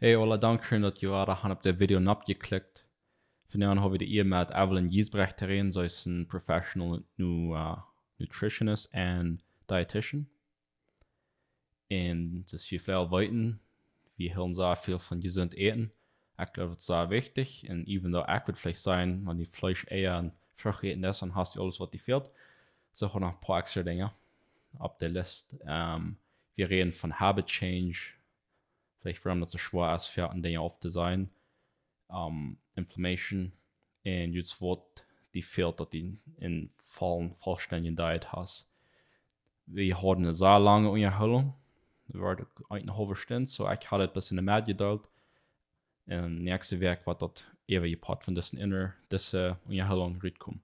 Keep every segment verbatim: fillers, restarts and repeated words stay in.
Hey, alle dank dat je waren op de video opgeklikt. Vandaag hebben we de eer met Evelyn Giesbrecht erin. Zij is een professional nu, uh, nutritionist en dietitian. En het is je veel weten. We heel sehr veel van gezond eten. Ik glaube, dat is sehr wichtig. En even though ik würde vielleicht sein, wenn die Fleisch eher en Frucht eten ist, dann hast du alles, was dir fehlt. So noch ein paar extra Dinge auf der Liste. Um, wir reden von Habit Change. Vielleicht warum das so schwer ist, für Dinge aufzusein. Um, Inflammation. Und jetzt wird die fehlt, dass die in vollen, vollständigen Diet hast. Wir hatten eine sehr lange Unterhaltung. Wir waren eine halbe Stunde, so ich hatte ein bisschen mehr geduld. Und nächste Werk wird dort ewig Part von diesen inner, diese Unterhaltung mitkommen.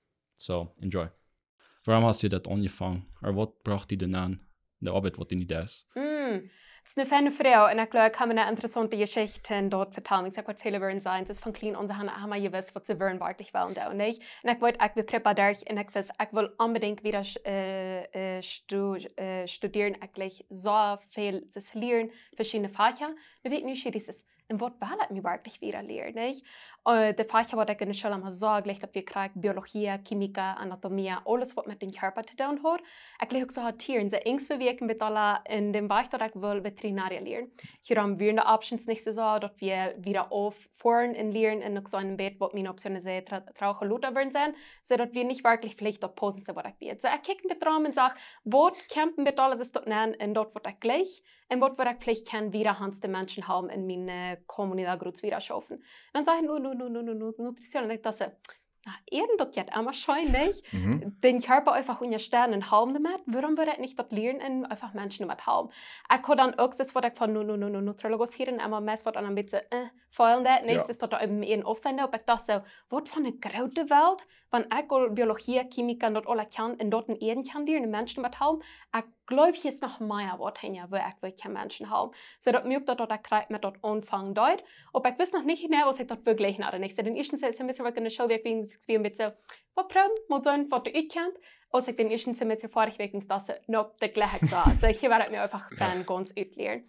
So, enjoy. Warum hast du das angefangen? Oder was braucht die denn an? Der Arbeit, was die nicht ist? Mm. Het is een fijne vrouw en ik geloof ik heb een interessante geschichte dort vertellen. Ik zeg wat veel willen zijn. Het is van klein onze handen hebben je wist wat ze willen werkelijk willen doen. Nee? En ik weet, ik ben prepareerd en ik wist, ik wil unbedingt weer uh, uh, stu, uh, studeren. Eigenlijk zo veel te leren, verschillende vakken. Dan weet ik niet, dieses, en wat wil ik me werkelijk weer leren? Nee? Uh, de vakken wat ik in de school heb gezegd, dat we krijgen biologie, chemie, anatomie, alles wat met de körper te doen heeft. Ik leg ook zo het hier en ze eens verwerken met alle in de weg dat ik wil Veterinarier leren. Hier haben wir de options nicht so, dass wir wieder auffahren und lernen in so einem Bett, wo meine Optionen sehr traurig lauter werden sein, so dass wir nicht wirklich vielleicht auf Posen sind, was ich will. So ich kicke mit dran und sage, wo campen wir alles dort nennen und dort wird ich gleich und dort wird ich vielleicht kein wieder Hans die Menschen haben in meine Kommunität gut wieder schaffen. Dann sage ich, nu, nu, nu, nu, nu, nu, Nutrition und ich dachte, ja, eben das jetzt immer wahrscheinlich, mhm. den Körper einfach unterstellen und haben damit, warum würde ich nicht das lernen und einfach Menschen damit haben? Ich kann dann auch das, was ich von nu, nu, nu, nu, Nutrologos hier immer mehr, was dann ein bisschen, äh, fallen das, nächstes ist da eben ein Aufsein, aber ich dachte so, was für eine graue Welt, wenn ich Biologie, Chemie und dort alle kann, und dort ein Eden kann lernen und Menschen damit haben, ich glaube, hier ist noch mehr, was hin, wo ich will keine Menschen haben. So, dort mögt dort, ich kriege mit dort anfangen dort, aber ich weiß noch nicht genau, was ich dort wirklich nach der nächsten, den ersten ist ein bisschen, was in der Schule, wie ein bisschen, was proben, mal sagen, was du ich kennt. Als ik den eerste semester vorig week ging, dacht ik, nou, dat gleich ik zo. So, hier werd ik me einfach dann ganz uitleren.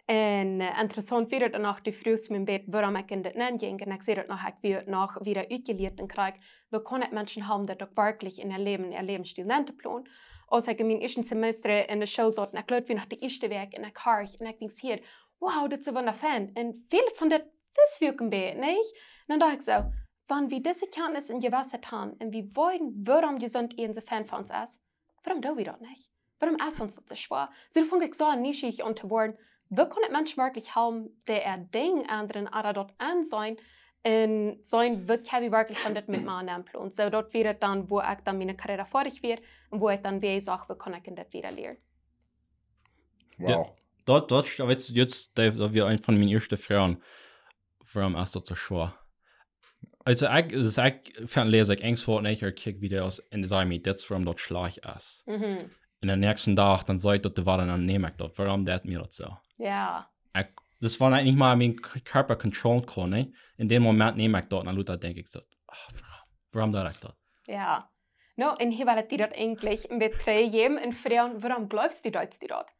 En uh, interessant weer dan nog de vroeg mijn bed, waarom ik in dit neem ging. En ik zie dat nog, ik weer nog weer uitgeleerd en krijg, we kunnen mensen hebben dat ook werkelijk in hun leven, in hun levensstil nemen plan. Als ik in mijn eerste semester in de school zat, en ik leuk weer nog de eerste week, en ik hoor, en ik denk hier, wow, dit is een wonderfijn. En veel van dit, this werken bij, nee? En dan dacht ik zo, wenn wir diese Kenntnis in Gewässer haben und wir wollen, warum gesund ihr so Fan von uns ist, warum tun wir das nicht? Warum ist uns das so schwer? So fange ich so nischig an zu werden, wir können Menschen wirklich haben, die er Dinge anderen oder dort an sein, und sein wird ich wirklich von das mit meinem Namen planen. So dort wäre dann, wo ich dann meine Karriere fertig wird und wo ich dann wie ich sage, wir können ich das wieder lernen. Wow. Dort, dort, aber jetzt, jetzt, da wir ein von meinen ersten Fragen, warum ist das so schwer? Also, ich, dus ik vind lees ik eens voor een keer Kick-Video's en dan zei ik, dit is waarom dat schlecht is. Mm-hmm. En de nächsten dag, dan zei ik dat de waren, dan neem ik dat. Waarom deed mir dat zo? Ja. Ik, dus wanneer ik niet maar mijn Körper controlen kon, ne? In dem Moment neem ik dat. En dan denk ik zo, oh, waarom deed ik dat? Ja. Nou, en hier wil ik dat eigenlijk een beetje geven en vragen, waarom glaubst du dat je dat?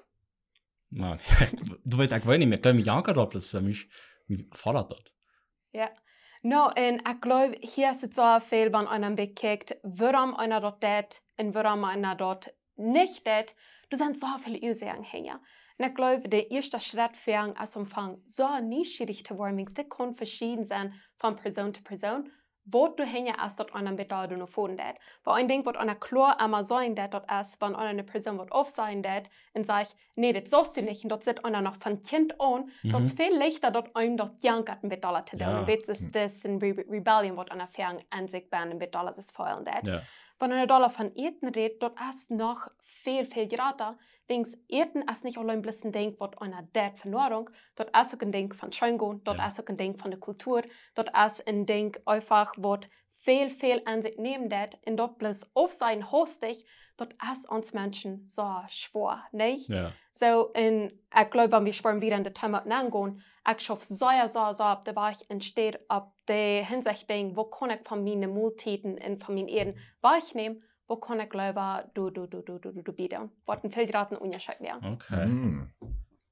Man, du weißt, ich weiß nicht mehr, ich glaube, mich jankert das, das mich, mich fordert das. Ja. Nou, en ik geloof, hier is het zo veel van einer bekijkt, waarom einer dat deed en waarom einer dat niet deed. Er zijn zoveel Ursachen hier. En ik geloof, de eerste schritt für als Umfang so nieuwsgierig te worden, dit kan verschieden zijn van persoon tot persoon, wat du hier als dat einer bedoelde nog voor deed. Maar een ding wat einer klar immer sagen deed, dat is, wenn einer eine Person wat aufsagen deed en sagt, nee, das sagst du nicht, und dort sitzt einer noch von Kind an, mhm. dort ist viel leichter, dort einem dort jankert ein bedoelde te doen. Ja. Und jetzt ist das in Re Rebellion, wat einer fern an sich ben ein bedoelde ist feuern deed. Ja. Wenn einer Dollar von Eten redet, dort ist noch viel, viel grader. Wings Eten ist nicht allein bloß ein Ding, was einer dead von Nahrung, dort ist auch ein Ding von Schöngut, dort ja. ist auch ein Ding von der Kultur, dort ist ein Ding einfach, was viel, viel an sich nehmen det, und dort bloß auf sein hostig, dort ist uns Menschen so schwer, nicht? Ja. So, in, ich glaube, wenn wir schwören wieder in der Thema angehen, ich schaffe so, so, so, ab der Weich entsteht, ab der Hinsicht, wo kann ich von meinen Multiten und von meinen Erden weichnehmen, wo kann ich glauben, du, du, du, du, du, du, du bieten. Was ein viel geraten Unterschied wäre. Okay. Mm.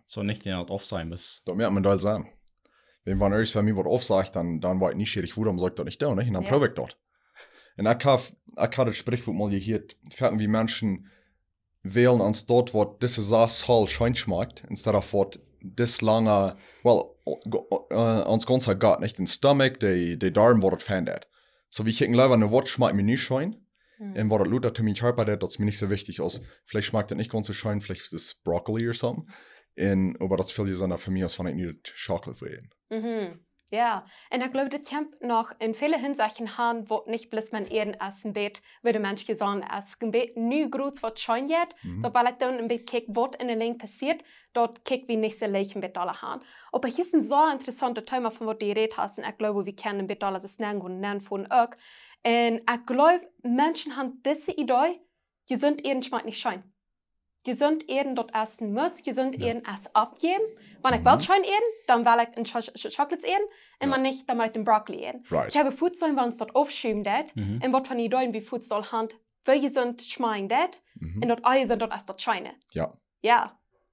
So nicht in der off sein muss. Dat merkt man da sein. Wenn man erst für mich was aufsagt, dann, dann war ich nicht schwierig, warum sagt das nicht da, nicht? Und dann Ja. probe ich dort. Und ich habe ich habe das Sprichwort mal gehört, wie Menschen wählen ans dort, was diese Sache soll schein schmeckt, instead of what das lange, well, uh, ans ganze Gut, nicht? Den Stomach, die, die Darm, was das findet. So wie ich kicken leider eine Wort schmeckt mir nicht schein. Mhm. Und was das Luther zu mir Körper, das ist mir nicht so wichtig aus. Vielleicht schmeckt das nicht ganz so schein, vielleicht ist es Broccoli oder so. Und, aber das viel gesünder für mich, als wenn ich nicht Schokolade will. Mhm. Ja, und ich glaube, das kommt noch in vielen Hinsichten an, wo nicht bloß man eher essen bet, wie der Mensch gesagt es gebet nie groß was schon jetzt, Mhm. dort weil ich dann ein bisschen kick, was in der Link passiert, dort kick wie nicht so leicht mit alle haben. Aber hier ist ein so interessanter Thema, von was du geredet hast, und ich glaube, wir kennen ein bisschen alles, das nennen und nennen von auch. Und ich glaube, Menschen haben diese Idee, gesund eher schmeckt nicht schein. Gesund ehren dort essen muss, gesund Ja. ehren es abgeben. Wenn ich Mhm. Weltschein ehren, dann will ich ein Sch Sch Schokolade ehren, und Ja. wenn nicht, dann will ich den Broccoli ehren. Right. Ich habe Food sollen wir uns dort aufschieben, dat, Mhm. und was von Ideen wie Food soll hand, will gesund schmecken, dat, Mhm. und dort alle sind dort erst dort scheine. Ja. Ja.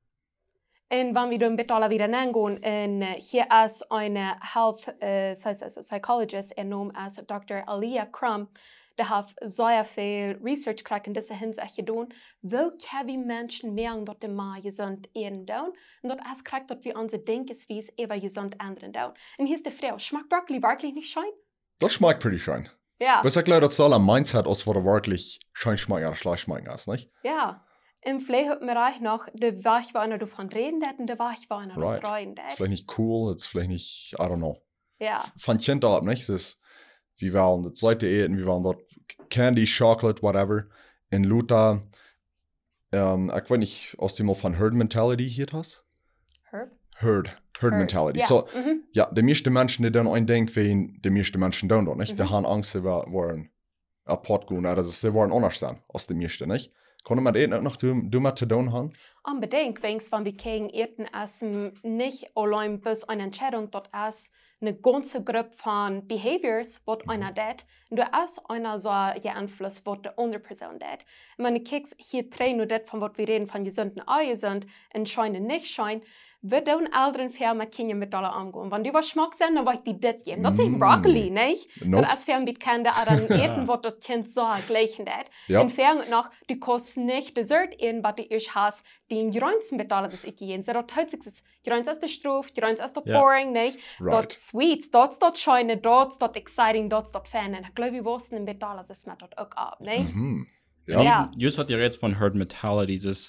Und wenn wir dann bitte alle wieder nennen, und hier ist eine Health uh, Psychologist, er nennt als Doktor Alia Crum, der hat sehr viel Research gekriegt in dieser Hinsicht getan, wo können Menschen merken, dass die mal gesund essen tun, und dort erst kriegt, dass wir unsere Denkensweise eher gesund ändern tun. Und hier ist die Frage, schmeckt Broccoli wirklich nicht schön? Das schmeckt pretty schön. Ja. Was ich glaube, das soll ein Mindset aus, was wirklich schön schmeckt oder schlecht schmeckt ist, nicht? Ja. Im Vielleicht hat man auch noch, der Weg war einer davon reden, und der Weg war einer Right. davon freuen. Das ist vielleicht nicht cool, das ist vielleicht nicht, I don't know. Ja. Von Kind ab, nicht? Das ist, wir wollen das Leute eten, wir wollen dort Candy, Chocolate, whatever. In Luther, ähm, ich weiß nicht, aus dem mal von Herd Mentality hier hast? Herb? Herd. Herd, Herd. Mentality. Ja. So, Mhm. ja, die meisten Menschen, die dann ein denken, wie die meisten Menschen dann doch, nicht? Mhm. Die haben Angst, sie wollen apart gehen, oder sie wollen anders sein, als die meisten, nicht? Können wir das noch dummer zu tun haben? Unbedingt, wenn wenn wir gegen Erden essen, nicht allein bis eine Entscheidung dort ist, eine ganze Gruppe von Behaviors, was Mhm. einer tut, und du hast einer so geeinflusst, was die andere Person tut. Und wenn du kickst, hier drei nur das, von was wir reden, von gesunden Ungesund, und scheinen nicht scheinen, wird dann älteren Firmen Kinder mit alle angehen. Wenn die was Geschmack sind, dann wollt die das geben. Das ist nicht Mm. Broccoli, nicht? Nope. Das ist Firmen mit Kinder, aber dann eten, was das Kind so gleichen tut. Ja. In Ferien noch, du kannst nicht Dessert in, was du erst hast, die in Grünzen mit alles ist gehen. So, dort hört sich das, Grünz ist der Struf, Grünz ist der Ja. boring, nicht? Dort Right. Sweets, dort ist dort Scheune, dort ist dort exciting, dort ist dort Fan. Und ich glaube, wir wussten mit alles ist mir dort auch ab, nicht? Mhm. Ja. Ja. Just wat je reeds van Herd Mentalities is,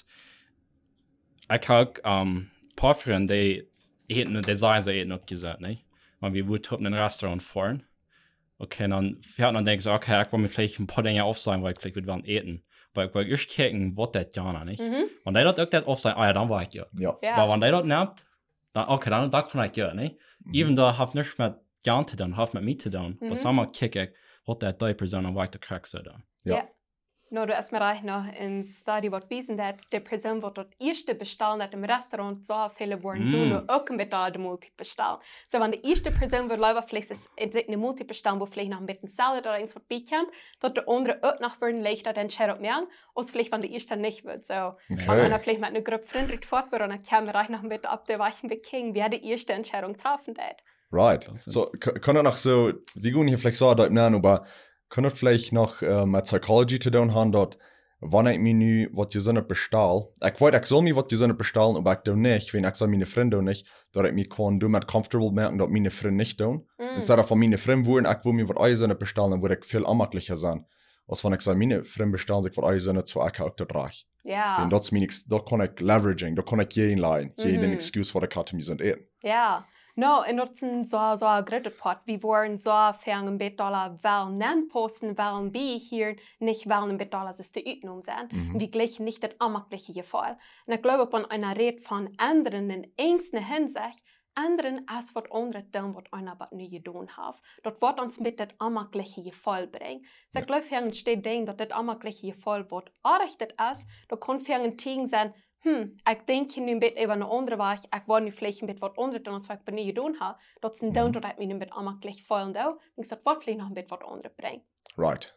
ik heb um, paar vrienden die eten, die zeggen ze eten ook gezet, nee? Maar we moeten op een restaurant fahren. Okay, dann fährt man denkt, okay, ich will mir vielleicht ein paar Dinge aufsagen, weil ich vielleicht wieder eten. Weil ich will erst gucken, was das ja nicht. Mhm. Wenn die dort auch das aufsagen, ah ja, dann war ich ja. Ja. Ja. Aber wenn die dort nimmt, dann, okay, dann, dann kann ich ja, ne? Mhm. Even though ich nichts mit Jan zu tun, habe mit mir zu tun. Mhm. Aber samen kicken, was das die Person weiter kriegt so dann. Ja. Ja. No, du hast mir reich noch in Study, was wiesen, dass die Person, die dort erste bestellen hat im Restaurant, so viele wollen, Mm. du nur auch mit da die Multi bestellen. So, wenn die erste Person wird leider vielleicht ist, eine Multi bestellen, wo vielleicht noch ein bisschen Salad oder eins was beikommt, dort der andere auch noch würden leichter den Share mehr, als vielleicht, wenn die erste nicht wird. So, wenn Okay. einer vielleicht mit einer Gruppe Freunde fort wird, und dann kann man reich noch ein bisschen ab der Weichen bekommen, wer die erste Entscheidung treffen hat. Right. Das ist- So, k- können noch so, wir gehen hier vielleicht so dort nennen, aber können vielleicht noch äh, mit Psychology zu tun haben, dort, wenn ich mir nu, was die Sonne bestelle, ich weiß, ich soll mir was die Sonne bestellen, aber ich tue nicht, wenn ich so meine Freunde nicht, dass ich mich kann, du mit comfortable merken, dass meine Freunde nicht tun. Mm. Instead von meine Freunde wollen, ich will mir was eure Sonne bestellen, dann würde ich viel anmachtlicher sein. Als wenn ich so meine Freunde bestellen, sich was eure Sonne zu ich auch dort reich. Ja. Denn das meine ich, da kann ich leveraging, da kann ich jeden leihen, jeden Mhm. Excuse, was ich hatte, mir sind eten. Ja, no, en dat zijn zo, zo grote pot. We worden zo veel een beetje wel nennen posten, wel bij hier niet wel een beetje als te uitnoemen zijn. Mhm. We gleichen nicht das ammerliche Gefühl. Und ich glaube, von einer Rede von anderen in engsten Hinsicht, anderen als wat anderen doen wat einer wat nu gedaan heeft. Dat wordt ons met dat ammerliche Gefühl brengen. So ich glaube, wir steht ding, dat dat ammerliche Gefühl wat arichtet is, dat kon wir een tegen zijn, hm, ik denk nu een beetje over een andere weg, ik wil nu vielleicht een beetje wat anders doen als wat ik nu gedaan heb. Dat is een doen dat ik me een beetje ammerlich voelen doe. Ik zeg, wat vielleicht nog een beetje wat anders brengen. Right.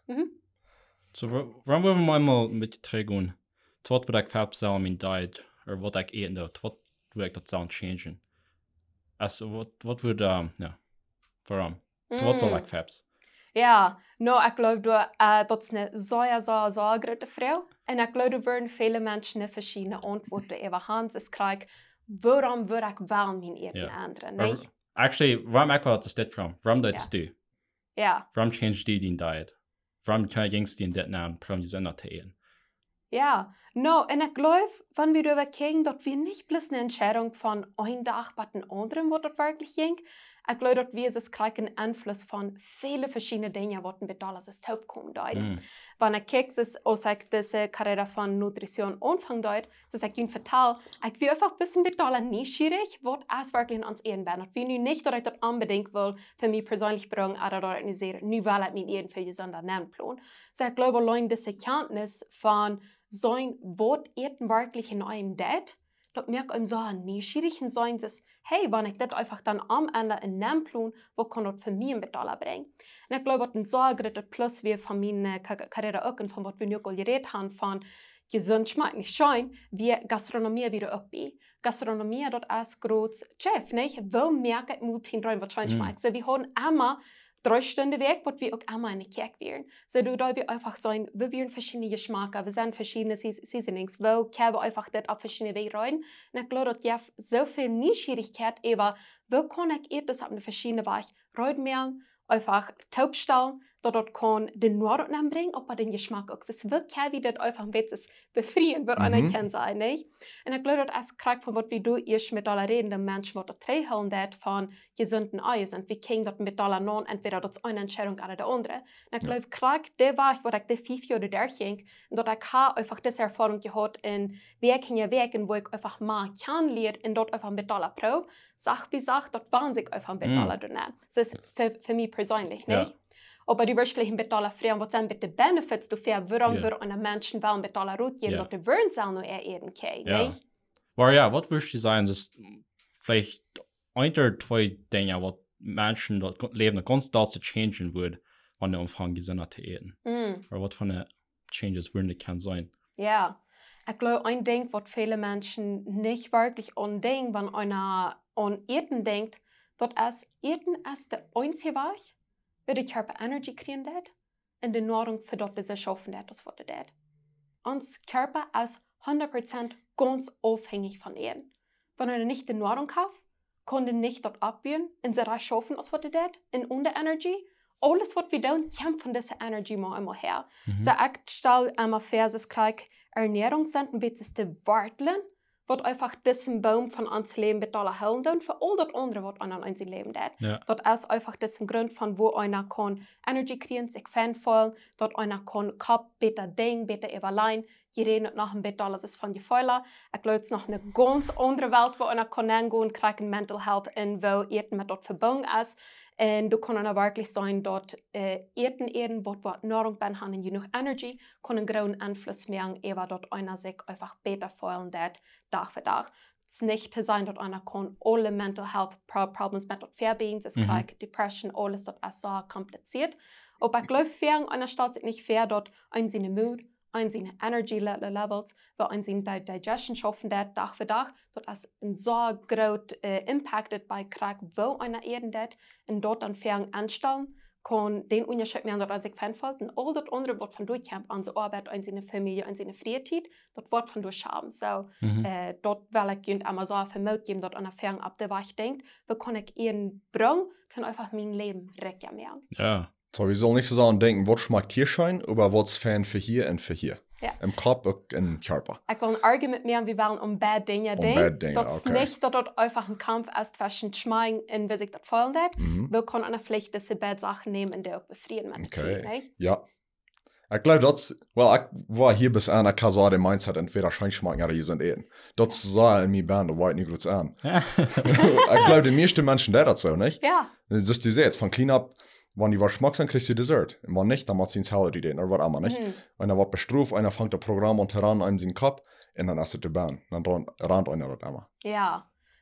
So, waarom willen we maar met je teruggaan? Tot wat ik heb zelf in mijn diet, of wat ik eten doe. Wat, würde ich das Sound changen. Also, was, was würde, um, ja, warum? Mm. Wat soll ich fabs? Ja, nou, ik geloof dat, uh, dat is een zeer, zeer, zeer grote vrouw. En ik geloof dat er vele mensen verschillende antwoorden over Hans is krijgen. Waarom wil ik wel mijn eten Ja. ändern, Or- nicht? Actually, waarom ik wat is dit from? Waarom dat Ja. stu? Ja, Waarom change die die diet? Waarom kan je gingst die dit naam? Waarom je zin dat te eten? ja. Nou, en ik geloof, wenn wir darüber kijken, dat wir nicht bloß eine Entscheidung von ein Tag bei den anderen, wo das wirklich ging. Ich glaube, dass wir es kriegen Einfluss von vielen verschiedenen Dingen, die mit alles ist kommen dort. Mm. Wenn ich kijke, ist aus diese Karriere von Nutrition anfangen dort, so ich Ihnen vertel, ich bin einfach ein bisschen mit aller neugierig, was es wirklich in uns Ehen werden. Wir nun nicht, dass ich das unbedingt will, für mich persönlich bringen, oder organisieren, nur weil ich mein Ehen für die Sondernehmen. So ich glaube, allein diese Kenntnis von sein, was Ehen wirklich in einem det, dat merk ik zo neugierig sein, dass, hey, wenn ich das einfach dann am Ende in Namen plan, wo kann das für mich einen Betaler bringen? Und ich glaube, was ein so großer Plus wie von meiner Karriere auch und von was wir nu al geredet haben, von gesund schmeckt nicht schön, wie Gastronomie wieder aufbauen. Gastronomie, das ist groß Chef, nicht? Wo merke ich muss hin was schön schmeckt? So, wir haben immer drei Stunden weg, wo wir auch immer in der Kirche wären. So, du da wir einfach sein, wir wären verschiedene Geschmäcker, wir sind verschiedene Seasonings, wo können wir einfach das auf verschiedene Wege rein. Und ich glaube, dass ja so viel Neugierigkeit über, wo kann ich das auf eine verschiedene Weise rein einfach taubstellen, dat dat kan de noord aanbrengen, op den Geschmack ook. Dus wil kan wie dat einfach een beetje befrieren, wat Mhm. einer kann sein, nicht? Und ich glaube, dass es krijgt von was wir du erst mit aller reden, den Menschen, was das treiben dat von gesunden Eier sind. Wie kriegen das mit aller non, entweder das eine Entscheidung oder der andere. Und ich glaube, krijgt der war ich, wo ich die fünf Jahre da ging, und dort ich einfach diese Erfahrung gehabt in Wegen, Wegen, wo ich einfach mal kennenlernt und dort einfach mit aller Pro, Sach wie Sach, dort waren sich einfach mit aller mm. drin. Das ist für, für mich persönlich, nicht? Ja. Aber du wirst vielleicht mit aller Frauen, was sind mit den Benefits dafür, warum Ja. wir einen Menschen wollen mit aller Route geben, Ja. dass die Würden selber noch eher eden können, Ja. nicht? Maar ja, wat würdest du sagen, ist vielleicht ein oder zwei Dinge, was Menschen das Leben ganz das changen würde, wenn der Umfang gesünder zu eten? Mm. Oder was für eine Changes würden das kann sein? Ja, ich glaube, ein Ding, was viele Menschen nicht wirklich an denken, wenn einer an Eten denkt, dass es Eten ist der einzige Weg, wie der Körper Energie kriegen wird und die Nahrung für das, was er schaffen wird, das was er wird. Unser Körper ist hundert Prozent ganz abhängig von Eten. Wenn er nicht die Nahrung kauft, kann er nicht dort abbauen und sie das schaffen, das was er wird, in unter Energie. Alles, was wir tun, kommt von dieser Energie mal immer her. Mhm. So ich stelle einmal fest, dass ich Ernährung sind, ein bisschen zu warteln, was einfach diesen Baum von uns Leben mit aller Helden tun, für all das andere, was einer in sein Leben tut. Ja. Das ist einfach diesen Grund, von wo einer kann Energie kriegen, sich fanvoll, dort einer kann Kopf besser denken, besser überlein, je redet nach dem Bett, alles ist von die Feuer. Ich glaube, es ist noch eine ganz andere Welt, wo einer kann hingehen, kriegen Mental Health in, wo Eten mit dort verbunden ist. Und du kannst auch wirklich sein, dass äh, Eten, Eten, wo wir Nahrung haben und genug Energie, kann einen großen Einfluss machen, aber dort einer sich einfach besser fühlen, Tag für Tag. Es ist nicht zu sein, dass einer kann alle Mental Health Problems mit dort verbinden, es Mhm. kriegt Depression, alles dort ist so kompliziert. Aber ich glaube, für einer stellt sich nicht fair, dort ein seine Mood, ein seine Energy Levels, weil ein seine Digestion schaffen wird, Tag für Tag, das ist ein so groß äh, impacted bei Krieg, wo einer Erden wird, und dort dann fair anstellen, kann den Unterschied mehr dort sich fanfolgen. Und all das andere wird von durchkämpfen, unsere Arbeit, an seine Familie, an seine Freizeit, dort wird von durchschaben. So, Mhm. äh, dort will ich gehen einmal so vermögt geben, dort an der Fern ab der Weich denkt, wo kann ich ihren bringen, kann einfach mein Leben recken mehr. Ja. So, wir sollen nicht so sagen, denken, was schmeckt hier schein, aber was fan für hier und für hier. Ja. Im Kopf und im Körper. Ich will ein Argument mehr, wir wollen um bad Dinge Um denken. bad Dinge, Das ist okay. nicht, dass dort einfach ein Kampf ist zwischen Schmein und wie sich das fallen wird. Mhm. Wir können eine Pflicht, diese bad Sachen nehmen und die auch befrieden mit Okay. der Zeit, Ja. Ich glaube, das, well, ich war hier bis an, ich kann so den Mindset entweder schein schmecken oder hier sind Eden. Das sah in mir Band, da war ich nicht gut an. Ich glaube, die meisten Menschen, der das so, nicht? Ja, Das ist du jetzt, von Cleanup, wenn die was schmeckt, dann kriegst du Dessert. Und wenn nicht, dann macht sie ins Hell die oder was immer, nicht? Mhm. Einer wird bestraft, einer fängt das Programm und heran einem seinen Kopf, und dann ist es die Bahn. Dann ran- rannt einer das immer. ja.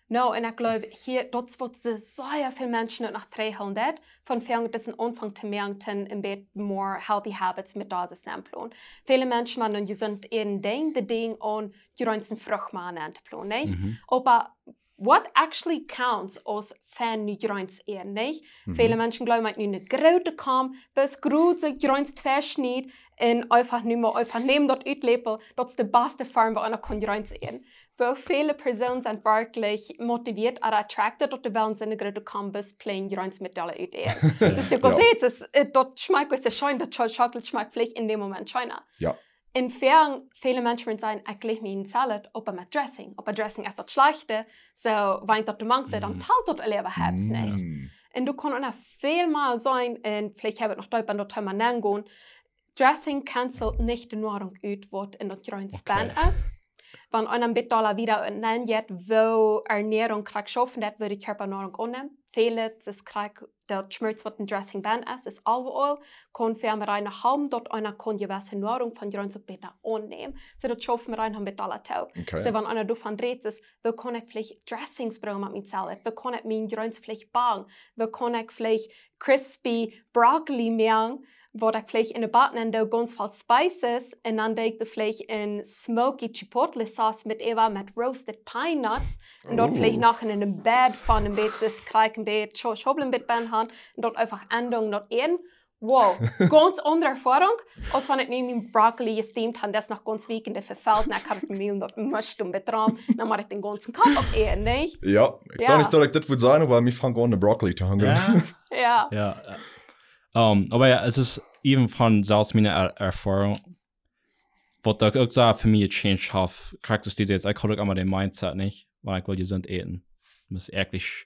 No, en ik geloof hier, dat wordt ze zeer veel mensen nach dreihonderd van veel dessen Anfang te merken een beetje more healthy habits met dat plan. Viele mensen maken je zult een ding, de ding aan je ruimte vrucht maken aan te plan, nee? Mm-hmm. Aber what actually counts als fan nu gruins een, nee? Mm-hmm. Viele mensen geloven dat nu een grote kam, bis grote gruins verschniet en einfach nu maar einfach neem dat uitlepel, dat is de beste vorm waar een kan gruins een. Wo viele Personen sind wirklich motiviert oder attracted, dass die Wellen sind, gerade Campus plain Gruins mit alle Ideen. Das ist die Qualität, das dort schmeckt es schein, das Chocolate schmeckt vielleicht in dem Moment scheiner. Ja. Inwiefern viele Menschen sagen, ich lege mir einen Salat, ob er mit Dressing, ob er Dressing ist das Schlechte, so wenn das mangt, mm. dann teilt das alle hab's mm. nicht. Und du kannst auch viel mal sein, und vielleicht habe ich noch Deutschland dort mal nennen, Dressing cancelt nicht die Nahrung aus, was in das Gruins okay. ist. Wenn einer mit Dollar wieder nennt, wo Ernährung kriegt schaffen, das würde die Körpernahrung annehmen. Viele, das kriegt der Schmerz, was ein Dressing band ist, ist Olive Oil, kann für eine reine haben, dort einer kann gewisse Nahrung von Grünzeug besser annehmen. So, das schaffen wir rein mit Dollar tau. Okay. So, wenn einer davon dreht, ist, wo kann ich vielleicht Dressings brauchen mit meinem Salat, wo kann ich mein Grünzeug vielleicht backen, wo kann ich vielleicht crispy Broccoli machen, wo ich vielleicht in der Button ganz viel Spices und dann ich vielleicht in smoky Chipotle Sauce mit Eva mit roasted pine nuts und dort oh. vielleicht noch in einem Bett von einem Bett das Kreik ein Bett schobeln mit Ben haben und dort einfach Endung dort ein. Wow, ganz andere Erfahrung, als wenn ich neben Broccoli gesteamt habe, das noch ganz weekend verfällt, dann habe ich mir dort Mushroom betragen, dann mache ich den ganzen Kopf auf ein, nicht? Ja, ich kann nicht direkt das würde sein, aber mir fangen an, Broccoli zu hungern. Ja. Ja. ja. Um, aber ja, es ist eben von selbst meiner er Erfahrung, was da auch so für mich change hat, kriegt es diese jetzt, ich habe auch immer den Mindset nicht, weil ich will gesund essen. Das ist wirklich,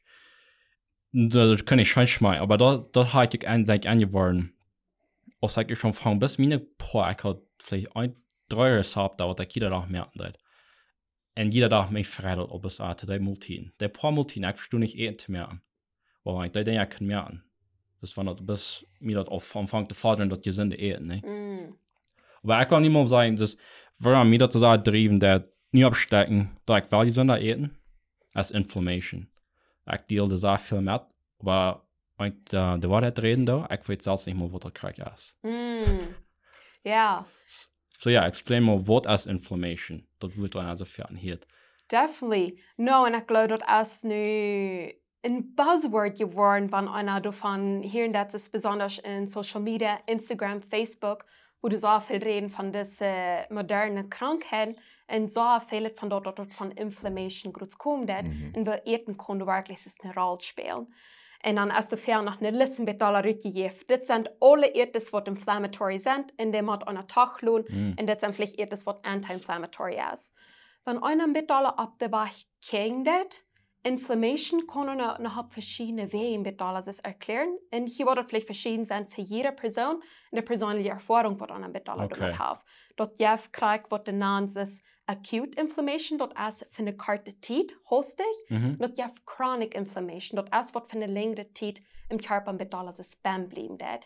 da kann ich schon schmecken, aber da, da habe ich eigentlich angeworden, als ich schon fange, bis meine, boah, ich habe vielleicht ein, drei Rezept, was ich jeder Tag merken wird. Und jeder Tag mich freut, ob es auch der Multin. Der paar Multin, ich verstehe nicht essen zu merken, weil ich da den ja kann merken. Das war nicht bis mir das auf Anfang zu fordern, dass gesunde Essen, ne? Mm. Aber ich kann nicht mehr sagen, dass wir mir das so driven, der nie abstecken, da ich will gesunder Essen, als Inflammation. Ich deal das auch viel mit, aber wenn ich da die Wahrheit reden da, ich weiß selbst nicht mehr, was das krieg ist. Mm. Ja. So ja, explain mal, was ist Inflammation? Das wird dann also fern hier. Definitely. No, und ich glaube, das ist nu ein Buzzword geworden, wenn einer davon hören, das ist besonders in Social Media, Instagram, Facebook, wo du so viel reden von diesen modernen Krankheiten und so viel von dort, dort von Inflammation gut kommt, mhm. und wir eten können wirklich eine Rolle spielen. Und dann hast du fern noch eine Liste mit Dollar rückgegeben. Das sind alle Etes, die inflammatory sind, in dem hat einer Tag lohnt, mhm. und das sind vielleicht Etes, die anti-inflammatory ist. Wenn einer mit Dollar ab der Wach kennt, Inflammation kann noch verschiedene Wege mit alles erklären. Und hier wird vielleicht verschieden sein für jede Person und die persönliche Erfahrung, die man mit alles okay. hat. Dort Jeff kriegt, was der Name ist, Acute Inflammation, dort ist für eine kurze Zeit hostig. Mhm. Dort Jeff Chronic Inflammation, dort ist was für eine längere Zeit im Körper mit alles Spam bleiben wird.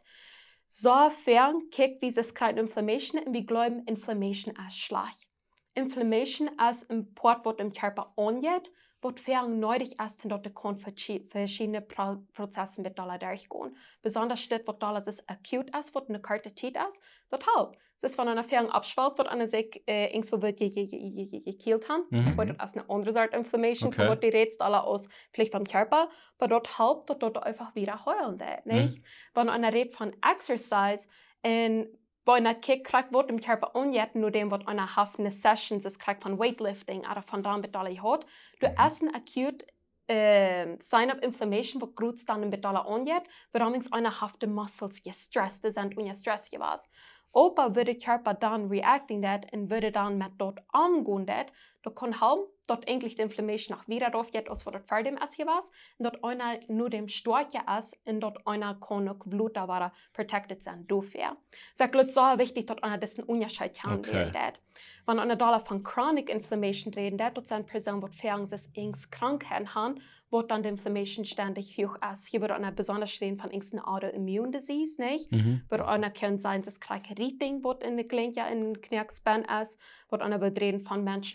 Sofern kriegt dieses kleine Inflammation und wir glauben, Inflammation ist schlecht. Inflammation ist ein Port, was im Körper angeht, wird fern nötig ist, dort verschiedene Pro Prozesse mit Dollar durchgehen. Besonders das, was Dollar ist akut ist, was eine kurze Zeit ist, dort halt. Es ist von einer Fern abschwellt, wird einer sich äh, irgendwo wird gekillt haben, mhm. weil das ist eine andere Art Inflammation, okay. Wo die redest alle aus, vielleicht vom Körper, aber dort halt, dort, dort einfach wieder heulen, nicht? Mhm. Wenn einer redet von Exercise, und wenn einer Kick kriegt, wird im Körper unjet, nur dem, was einer haftende Sessions ist, kriegt von Weightlifting oder von dem, was alle hat. Du hast ein acute äh, sign of inflammation, was gut dann mit alle unjet, warum ist einer hafte Muscles gestresst sind und ja Stress gewesen. Aber würde der Körper dann reacting that und würde dann mit dort angehen that, da kann haben, dort eigentlich die Inflammation noch wieder drauf geht, als was dort fertig ist gewesen, und dort einer nur dem Storche ist, und dort einer kann auch Blut da war protected sein dafür. Es ist so wichtig, dort einer dessen Unterschied kann okay. werden. Wenn einer da von Chronic Inflammation reden, dort sind Personen, die fern sich ins Krankheiten haben, wo dann die Inflammation ständig hoch ist. Hier wird einer besonders stehen von irgendeiner Autoimmune Disease, nicht? Mhm. Wird einer können sein, dass gleich Reading, was in der Gelenke in Knickspan ist, wird einer wird reden von Menschen, die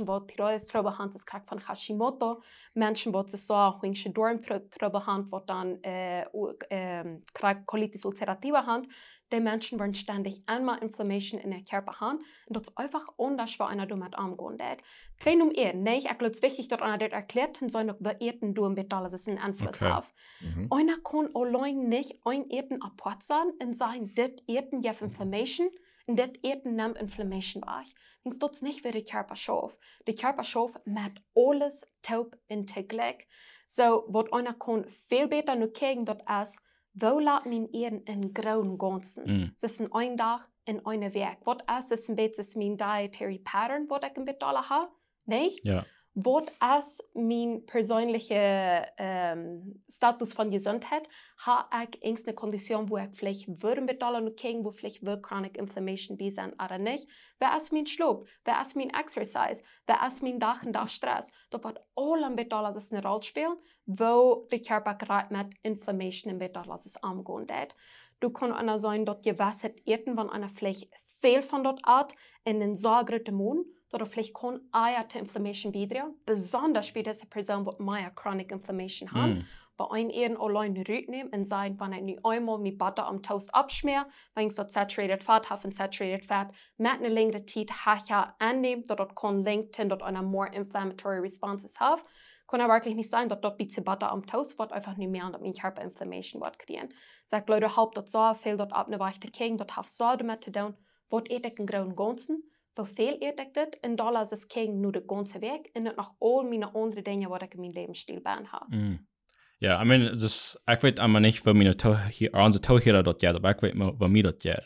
Arthritis drüber haben, das kriegt von Hashimoto, Menschen, die so Hüngsche Dorn drüber haben, die dann äh, äh, Colitis ulcerativa haben, die Menschen werden ständig einmal Inflammation in der Körper haben und das ist einfach unschwer, einer damit umgehen. Train um ihr, ne, ich glaube, es ist wichtig, dass einer das erklärt, und so noch bei Erden du mit alles ist ein Einfluss Okay. auf. Mhm. Einer kann allein nicht ein Erden apart sein und sagen, das Erden gibt Inflammation und das Erden nimmt Inflammation weg. Das ist nicht, wie der Körper schafft. Der Körper schafft mit alles taub integriert. So, was einer kann viel besser noch kriegen, das ist, wo laat min Erden in grauen Ganzen? Mm. Es ist ein ein Tag in eine Werk. Was ist ein bisschen mein dietary pattern, was ich ein bisschen habe? Nicht? Ja. Was ist mein persönlicher ähm, Status von Gesundheit? Habe ich irgendeine Kondition, wo ich vielleicht würde mit Dollar noch kriegen, wo vielleicht wird Chronic Inflammation bei sein oder nicht? Wer ist mein Schlaf? Wer ist mein Exercise? Wer ist mein Tag und Tag Stress? Das wird alle mit Dollar eine Rolle spielen, wo der Körper gerade mit Inflammation mit Dollar umgehen wird. Du kannst einer sein, dass ihr was hat, irgendwann einer vielleicht viel von dort Art in den Sorge Mond, oder vielleicht kann Eier zur Inflammation beitragen, besonders bei dieser Person, die mehr Chronic Inflammation hat. Mm. Bei einem Ehren allein Rüt nehmen und sagen, wenn ich nicht einmal mit Butter am Toast abschmier, wenn ich so saturated Fat habe und saturated Fat mit einer längeren Zeit Hacha annehme, dass das kann lenken, dass einer more inflammatory responses hat, kann aber wirklich nicht sein, dass dort ein bisschen Butter am Toast wird, einfach nicht mehr, dass mein Körper Inflammation wird kriegen. Sagt Leute, halb das so viel, dort ab eine Weichte kriegen, dort hat so damit zu tun, was ich in grauen Ganzen, wie viel ich das, und da lasse ich kriegen nur den ganzen Weg, und nicht noch all meine anderen Dinge, die ich in meinem Lebensstil bin habe. Mm. Ja, I mean, dus, ik weet allemaal niet wat mijn toe, onze toehielder dat ja, maar ik weet wat mij dat ja.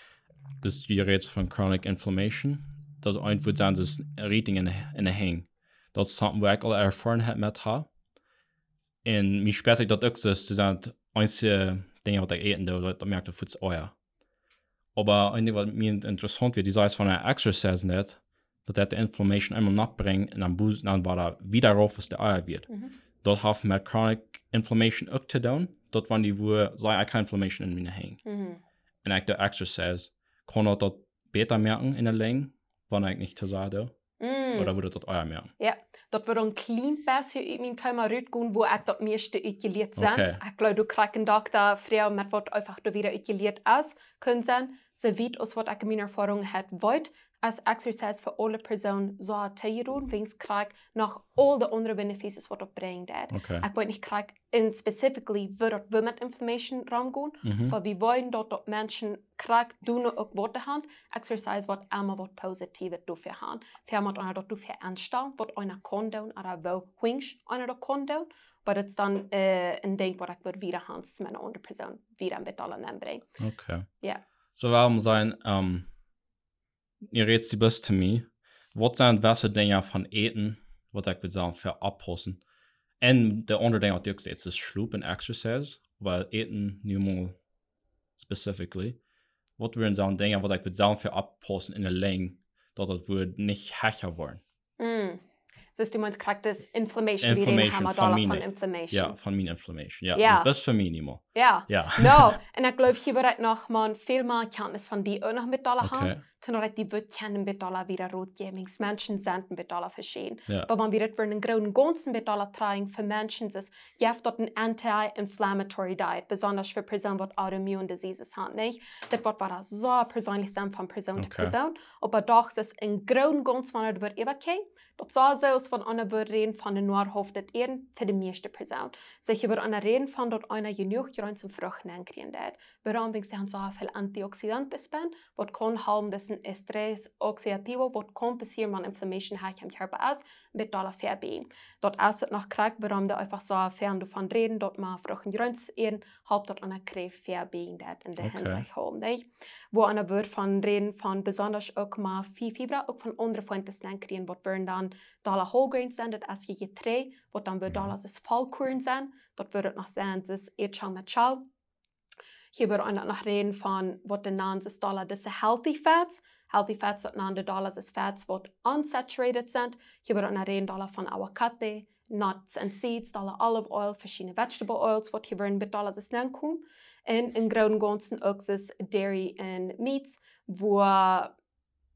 Dus je redt van chronic inflammation, dat einfach zijn dus reading in de, in de hang. Dat is something waar ik al ervaren heb met haar. En mij spijt ik dat ook dus, dus zijn het einzige dingen wat ik eten doe, dat merkt ik voets oor. Aber een ding wat mij interessant wordt, die zei van een exercise net, dat dat de inflammation eenmaal napbrengt en dan boost, dan waar dat wieder rauf is de eier wird. Mhm. Dat heeft met chronic inflammation ook te doen. Dat wanneer we zijn, ik heb inflammation in mijn hang. Mhm. En ik de exercise, kan dat dat beter merken in de leng, wanneer ik niet te zeggen Mm. Oder würde dat eier merken? Ja, dat wordt een klein beetje uit mijn thema uitgaan, wo ik dat meeste uitgeleerd zijn. Okay. Ik geloof, du krijgt een dag dat vrouw met wat einfach da wieder uitgeleerd is, kunnen zijn. Ze weet als wat ik in mijn ervaring heb weet, als exercise voor alle personen zo te doen, wens krijg nog al de andere benefits wat dat brengt. Okay. Ik weet niet krijg in specifically waar dat we met inflammation rangaan, Mhm. maar we willen dat dat mensen krijg doen ook wat de hand, exercise wat allemaal wat positief doet voor hand. Voor wat einer dat doet voor aanstaan, wat einer kan doen, oder wel wings einer dat kan doen. Maar dat is dan uh, een ding wat ik wil weer hands met een andere persoon weer met allen aanbrengen. Okay. Ja. So waarom zijn, um, je redt die best te mij. Wat zijn welke dingen van eten, wat ik wil zeggen, voor oppassen? En de andere ding wat ik zeg, is sloep en exercise, weil eten nu mal specifically. Wat willen zijn dingen wat ik wil zeggen, voor oppassen in de leng, dat het wordt niet hecher worden? Mm. Dus du meinst, krijgt das Inflammation, Inflammation wir von reden meine- von Inflammation. Ja, van mijn inflammation. Ja, Ja. dat is best voor mij niet meer. Ja. Ja. No, en ik geloof, hier wordt nog maar veel meer kennis van die ook nog met alle Okay. haben. Toen dat die wird kennen met alle wieder rot gemings. Menschen sind met alle verschieden. Ja. Aber wenn wir das für einen großen Ganzen mit alle tragen, für Menschen ist, ja, dort ein anti-inflammatory diet, besonders für Personen, die autoimmune diseases haben, nicht? Das wird war das so persönlich sein von Person zu Okay. Person. Aber doch ist es ein großen Ganzen, wenn er wird übergehen. Dat zou zelfs van einer würde reden von der Nordhof dat eden für die meeste Person. So ich würde einer reden von dort einer genug Grund zum Fruchten ankriegen dat. Warum wegen sie so viel Antioxidanten spenden, wat kann haben das ein Stress oxidativo, wat kann passieren, wenn Inflammation hat im Körper ist, mit aller Verbein. Dort außer noch krank, warum da einfach so fern davon reden, dort mal Fruchten Grund eden, haupt dort einer Kräft Verbein dat in der Okay. Hinsicht haben, nicht? Wo einer wird von reden von besonders auch mal viel Fibra, auch von anderen Freundes ankriegen, wat würden dann dollar whole grains zijn, dat als je getrei, wat dan weer dollars is valkuren zijn, dat wordt het nog zijn, dus eet schau met schau. Hier wordt ook nog reden van wat de naam is dollar, dat is healthy fats. Healthy fats, dat naam de dollars is fats wat unsaturated zijn. Hier wordt ook nog reden dollar van avocado, nuts and seeds, dollar olive oil, verschiedene vegetable oils, wat hier worden met dollars is naam. En in großen Ganzen ook is dairy en meats, wo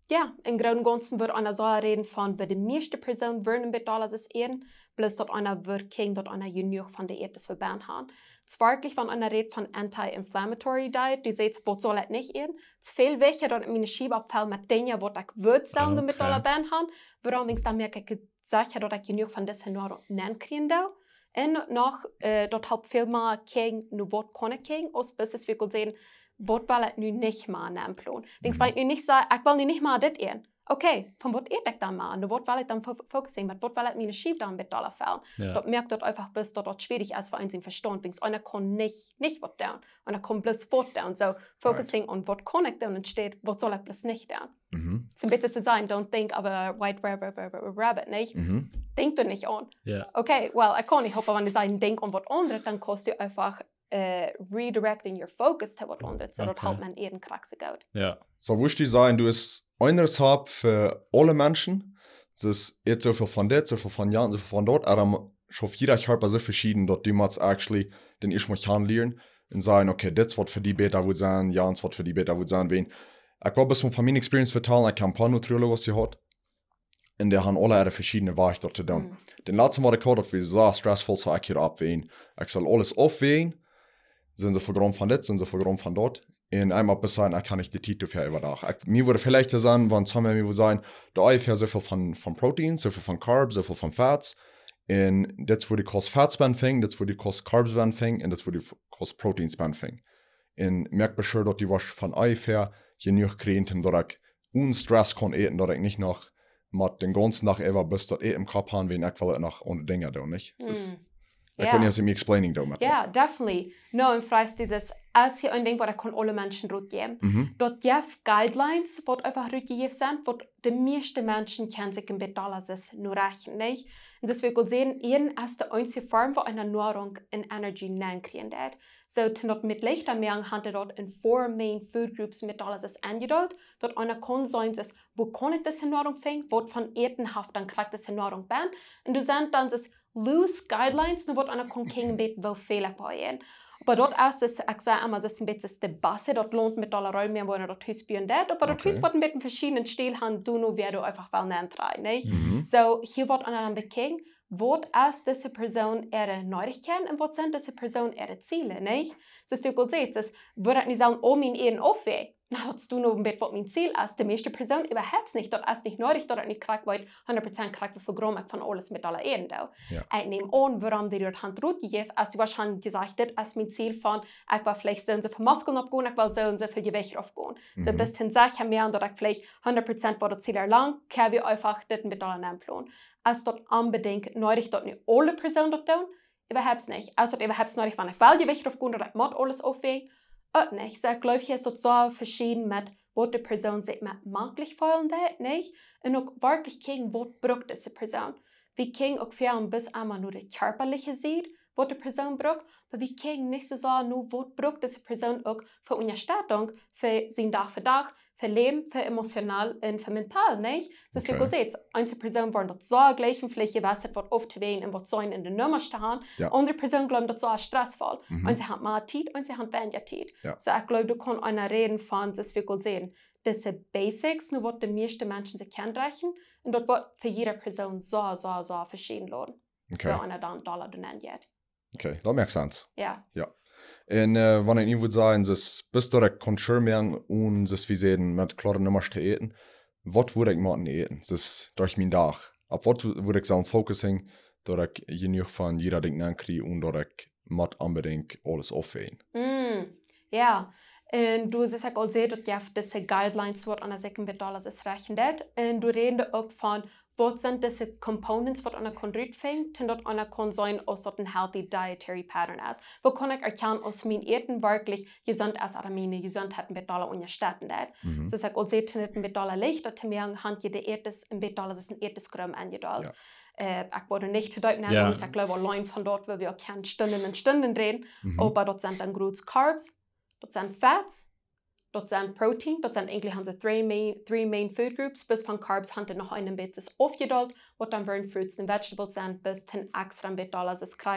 Ja, im Großen und Ganzen wird einer so reden von, wie die meiste Person würden mit Dollars ist ehren, bloß dort einer wird kein dort einer genug von der Erde verband haben. Es wirklich, wenn einer redet von Anti-Inflammatory Diet, die seht, wo soll es nicht ehren? Es viel welcher dort in meine Schiebabfall mit denen, wo ich würde sagen, okay. mit Dollar band haben, warum ich dann merke, ich sage, dort ich genug von diesen nur nennen kriegen da. Und noch, äh, dort halt viel mehr gegen, nur Wort kann ich gegen, aus bis es wirklich sehen, wat wil ik nu niet maar nemen plan. Dus mm. nu niet zeggen, ik wil nu niet maar dit in. Oké, okay, van wat eet ik dan maar? En wat wil ik dan focussen? Met wat wil ik mijn schief dan met dollar vallen? Ja. Dat merkt dat einfach bis dat dat schwierig ist für einen zu verstehen. Wings einer kann nicht, nicht was down. Einer kann bloß fort down. So, focusing right. on what kann ich down entsteht, was soll ich bloß nicht down. Mhm. So ein bisschen zu sein, don't think of a white rabbit, rabbit nicht? Mhm. Denk du nicht an. Yeah. Okay, well, ich kann nicht hoffen, wenn du sagst, denk an was anderes, dann kannst du einfach Uh, redirecting your focus to wat anderes, so okay. dat helpt men eerder krakse goud. Ja. So wurscht die sein, du ist einerseits für alle Menschen, es ist jetzt so viel von dort, so viel von ja, so viel von dort, aber schon jeder Körper so verschieden, dass du musst actually den ich mal lernen und sagen, okay, das wird für die besser wohl sein, ja, das wird für die besser wohl sein, wen. Ich glaube, bis von meiner Experience vertellen, ich kann ein paar Nutriole, was sie hat. Und die haben alle verschiedene Weiche dort zu tun. Mm. Den letzten Mal, ich hatte, dass wir so stressvoll so ich hier abwählen. Ich soll alles aufwählen. Sind sie vergrund von das, sind sie vergrund von dort. Und einmal bis sein, ich kann nicht die Titel für überdach. Mir würde vielleicht sagen, wenn es haben wir mir sein, da ich ja so viel von, von Protein, so viel von Carbs, so viel von Fats. Und das würde kost Fats fängen, das würde kost Carbs fängen und das würde kost Proteins fängen. Und merkt bestimmt, dass die was von euch her genug kriegen, dass ich ohne Stress kann eten, dass ich nicht noch mit den ganzen Tag ever bis das eh im Kopf haben, wenn ich will noch ohne Dinge da nicht. Mm. Ich kann ja sie mir explaining damit. Ja, yeah, definitely. No, im Freist dieses, als hier ein Ding, was ich kann alle Menschen rot geben. Mhm. Dort gibt Guidelines, was einfach rot gegeben sind, was die meisten Menschen kennen sich im Bedalas nur rechnen, nicht? Und das wir sehen, ihren ist die einzige Form, wo eine Nahrung in Energy nennen kriegen wird. So, dort mit leichter Mengen haben dort in four main food groups mit alles ist angedeutet. Dort einer kann sein, ist, wo kann ich diese Nahrung finden, wo von Erdenhaft dann kriegt diese Nahrung bin. Und du sagst dann, das loose guidelines, nu wordt aan een geen beetje wel veel bij je. Maar dat is, is ik zei immer, das ist ein bisschen de Basse, dat lohnt mit aller Räume, mehr, wo er dort hüspieren dat. Aber dort hüs wird mit verschiedenen Stilhand, du nur, wer du einfach wel nennen drei, ne? Mhm. So, hier wird an einem bekeken, wat ist diese Person ihre Neuigkeiten und was sind diese Person ihre Ziele, ne? So, du gut siehst, das würde nicht sagen, oh, mein Ehren aufweg. Na, dat du nog een beetje wat mijn ziel is. De meeste persoon überhaupt niet. Dat is niet nodig dat ik niet krijg, want honderd procent krijg ik vergroom ik van alles met alle eren. Ja. Ik neem aan waarom die door hand rood gegeven. Als du waarschijnlijk gezegd, dit is mijn ziel van, ik wil vielleicht zo en zoveel muskeln opgaan, ik wil zo en zoveel gewicht opgaan. Mm-hmm. So bis hin zeg je meer dat ik vielleicht honderd procent wat het ziel erlang, kan we einfach dit met alle nemen plan. Als dat unbedingt nodig dat nu alle persoon dat doen, überhaupt niet. Als dat überhaupt nodig van, ik wil gewicht opgaan, dat ik moet alles opwegen, ook niet. So, ik geloof hier is dat zo verschieden met wat de persoon zich met makkelijk voelen deed, niet? En ook werkelijk kijken wat braucht deze persoon. We kijken ook veel een beetje aan naar de körperliche ziet, wat de persoon braucht, maar we kijken niet zo naar wat braucht deze persoon ook voor ondersteuning, voor zijn dag voor dag, für Leben, für emotional und für mental, nicht? Das okay. ist ja gut, eine Person wollen das so gleichen Fläche, was es wird oft wehen und was sollen in der Nummer stehen. Ja. Andere Personen glauben, das so stressvoll. Mhm. Und sie haben mehr Zeit und sie haben weniger Zeit. Ja. So ich glaube, du kannst einer reden von, das wir gut sehen, diese Basics, nur was die meisten Menschen sich kennenlernen und dort wird für jede Person so, so, so verschieden lohnen. Okay. So einer dann Dollar nennt jetzt. Okay, das macht Sinn. Ja. Ja. En uh, wanneer ik moet zeggen, dus bis dat ik kon schirmen en dus wie zeggen met klare nummers te eten, wat wil ik moeten eten? Dus door mijn dag. Op wat wil ik dan focussen, dat ik genoeg van jeder ding aankrijg en dat ik moet unbedingt alles opwegen. Mm, ja, en du zegt ook al zeer dat je deze guidelines wordt aan de zeker met alles is rechnet. En du redde ook van wat zijn deze components wat einer kan uitvinden, en dat einer kan zijn als dat een healthy dietary pattern is. Wo kan ik erkennen, als mijn eten wirklich gezond is, oder meine Gesundheit mit alle unterstützen dat. Mm-hmm. Dus ik al zeer niet met alle licht, dat te meer hand je de etes in met alles is een eteskrum aangedacht. Ja. Uh, ik word niet te duik nemen, ja. Want ik geloof alleen van dort, waar we ook geen stunden en stunden reden. Mm-hmm. Maar dat zijn dan groot carbs, dat zijn fats, dat zijn protein, dat zijn eigenlijk onze three main, three main food groups. Bis van carbs hangt nog een beetje afgedeeld, wat dan worden fruits en vegetables zijn, bis ten extra een beetje alles is krijg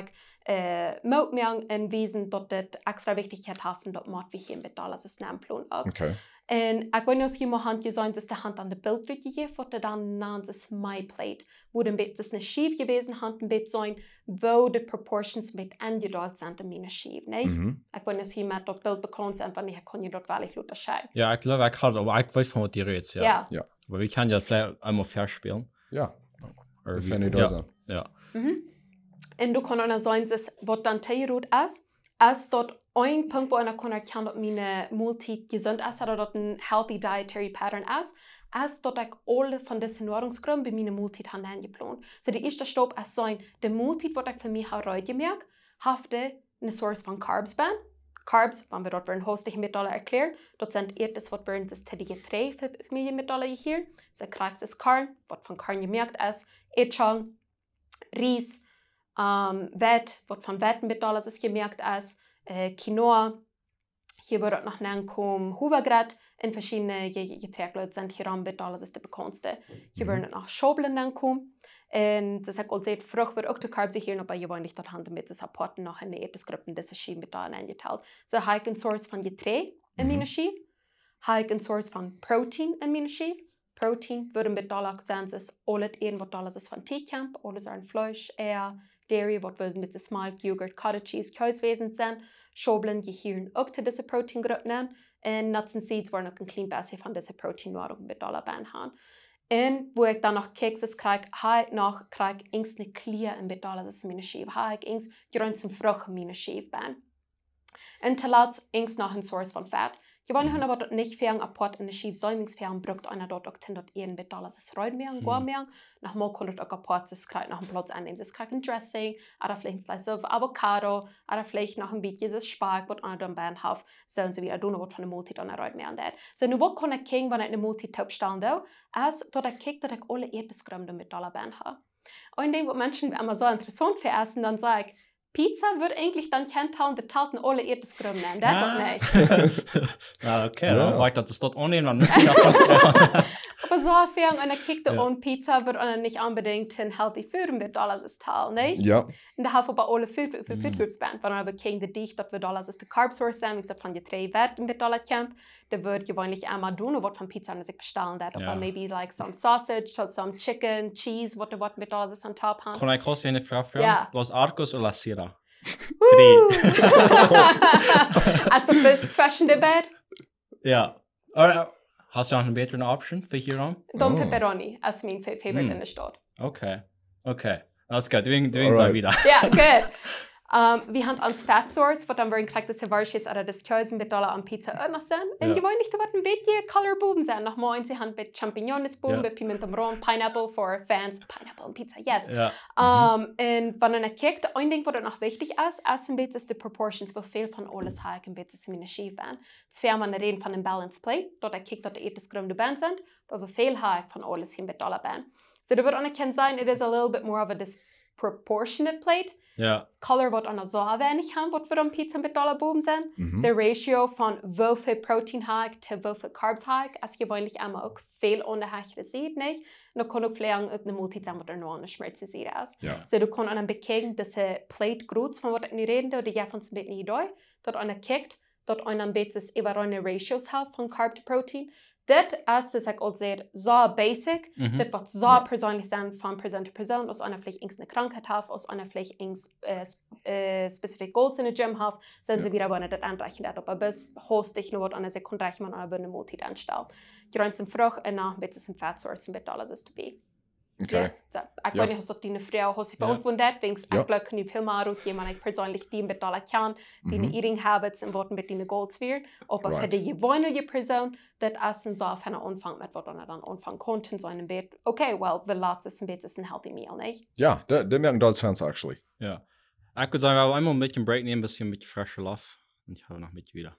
äh, Moutmang en Wiesen, dort das extra Wichtigkeit haben, dort macht wie hier mit Dollars ist ein Plan auch. Okay. Und ich weiß nicht, wie Hand gesagt ist, die Hand an der Bildrücke gegeben, wurde dann nannt es My Plate, wo dann wird das nicht schief gewesen, Hand ein bisschen sein, wo die Proportions mit angedeutet sind, in meiner schief, nicht? Mhm. Ich weiß nicht, wie man das Bild bekommt, einfach nicht, ich kann ja dort wirklich unterscheiden. Ja, ich glaube, ich kann, aber ich weiß von was die redet, ja. Ja. Ja. Aber wir können ja vielleicht einmal verspielen. Ja. Oder Ich wie- finde ja. das auch. Ja. Mhm. Und du kannst auch sagen, dass was dann Teirut ist, ist dort ein Punkt, wo einer kann erkennen, ob meine Multi gesund ist oder dort ein healthy dietary pattern ist, ist dort ich alle von diesen Nahrungsgründen bei meiner Multi haben geplant. So der erste Stopp ist sein, der Multi, was ich für mich heute gemerkt, hafte eine Source von Carbs bin. Carbs, wenn wir dort einen hostigen Metalle erklären, dort sind erstens, was wir das tätige drei Familienmetalle hier, so kriegst das Korn, was von Korn gemerkt ist, Echang, Ries, Um, Wett, was von Wettenmetalle ist gemerkt als äh, Quinoa. Hier wird noch nachkommen Hubergrat in verschiedene Getränke sind hier am Metalle ist der bekannteste. Hier werden noch Schobeln nachkommen. Und das hat also Frucht wird auch die Carbs hier noch bei gewöhnlich dort haben mit das Apporten noch in der Erdesgruppen des Schienmetallen eingeteilt. So habe ich eine Source von Getränk in meiner Schiene, habe ich eine Source von Protein in meiner Schiene. Protein würde mit Dollar sein, ist alles irgendwas Dollar ist von Teecamp, alles ein Fleisch, Eier, Dairy, was wir mit dem Malt, Joghurt, Cottage Cheese, Käsewesen sind, Schobeln, Gehirn auch zu diesen Proteingruppen nennen, und Nuts und Seeds waren auch ein klein bisschen von diesen Proteinnahrung mit Dollar haben. Und wo ich dann noch Kekses kriege, habe ich noch kriege ich eine Klier in mit Dollar, das ist meine Schiebe, habe ich ings gerund zum Frucht in meine Schiebe bin. Und zuletzt ings noch ein Source von Fett. Je wanneer hun aber dort nicht fern apport in der Schief Säumingsfern brugt einer dort auch dort ihren mit Dollar das Reutmeeren, Gormeeren, nach mal kann dort auch apport das kriegt nach dem Platz annehmen, das kriegt ein Dressing, oder vielleicht ein Slice of Avocado, oder vielleicht noch ein bisschen das Spark, was einer dann beim Hauf, sollen sie wieder tun, was von der Multi dann Reutmeeren dat. So nu wat kann ich kriegen, wenn ich eine Multi top stellen will, als dort ich krieg, dass ich alle Erdesgründe mit Dollar beim habe. Und dem, was Menschen immer so interessant für essen, dann sage ich, Pizza wird eigentlich dann kein Tal, der Talten alle Erdesgründe nennen, das Ah. nicht. Ja, okay, Ja. dann war ich das dort ohne jemand. Aber so fern einer kriegt Ja. und Pizza wird einer nicht unbedingt ein healthy food mit Dollars ist Tal, nicht? Ja. Und da haben wir alle Food für Mm. Food Groups band, weil aber kriegen die dich, dass wir Dollars ist der Carb Source sind, except von die drei Wert mit Dollar Camp, da wird gewöhnlich einmal tun, was von Pizza sich bestellen, that Ja. aber maybe like some sausage, so some chicken, cheese, what what mit Dollars ist on top haben. Kann ich kurz eine Frage fragen? Ja. Los Arcos oder La Sierra? Woo! Also bist fashion the bed, Ja. Oder hast du noch eine bessere Option für hier rum? Don Oh. Pepperoni als mein fa- favorite Mm. in der Stadt. Okay. Okay. Alles gut, du willst Alright. wieder. Ja, gut. Um, wir haben als Fat Source, was dann wir kriegt das Varsches oder das Käse mit Dollar an Pizza auch noch sein. Und Ja. die wollen nicht, da wird ein bisschen Color Boom sein. Nochmal, sie haben mit Champignons Boom, Ja. mit Pimento Ron, Pineapple for Fans, Pineapple und Pizza, yes. Ja. Um, und wenn man dann guckt, ein Ding, was noch wichtig ist, ist ein bisschen die Proportions, wo viel von alles habe ich ein bisschen in der Schief bin. Zwar man reden von einem Balanced Plate, dort er guckt, dort die etwas gründe Band sind, aber wo viel habe ich von alles hier mit Dollar bin. So, da wird auch nicht sein, it is a little bit more of a disproportionate plate. Ja. Color wat an so wenig haben, wat wir am Pizza mit Dollar Boom sind. Mhm. Der Ratio von wie viel Protein habe ich zu wie viel Carbs habe ich, als gewöhnlich einmal auch viel unterhechtet sieht, nicht? Und du kannst auch vielleicht eine Multi sein, was noch eine Schmerzen sieht aus. Ja. So, du kannst dann bekeken, dass eine Plate groß von was wir reden, oder die von mit nicht da, dort einer kickt, dort einer betes über eine Ratios hat von Carb to Protein. Das ist, das ich auch sehr so basic. Mhm. Das wird so Ja. persönlich sein von Person zu Person, aus einer vielleicht eine Krankheit hat, aus einer vielleicht äh, äh, specific Goals in der Gym hat, sind sie Ja. wieder, wenn er das anreichen hat. Aber bis host ich nur was an der Sekunde, man aber eine Multi anstellt. Die rein zum Frucht und nach ein bisschen Fat Source mit alles ist dabei. Okay. So, ich Ja. weiß nicht, was deine Frau hat sich Ja. beantwortet, wegen Ja. ich glaube, kann viel mehr aus jemand ich persönlich die mit Dollar kann, deine Mhm. Eating Habits und was mit deinen Goals wird. Aber für Right. die gewöhnliche Person, das Essen so auf einen Anfang mit, was er dann anfangen konnte, so einem Bett, okay, well, wir lassen es ein bisschen ein healthy meal, nicht? Ja, that, that makes good sense, actually. Ja. Ich würde sagen, wir einmal ein bisschen Break nehmen, ein bisschen mit frischer Luft. Und ich habe noch mit wieder.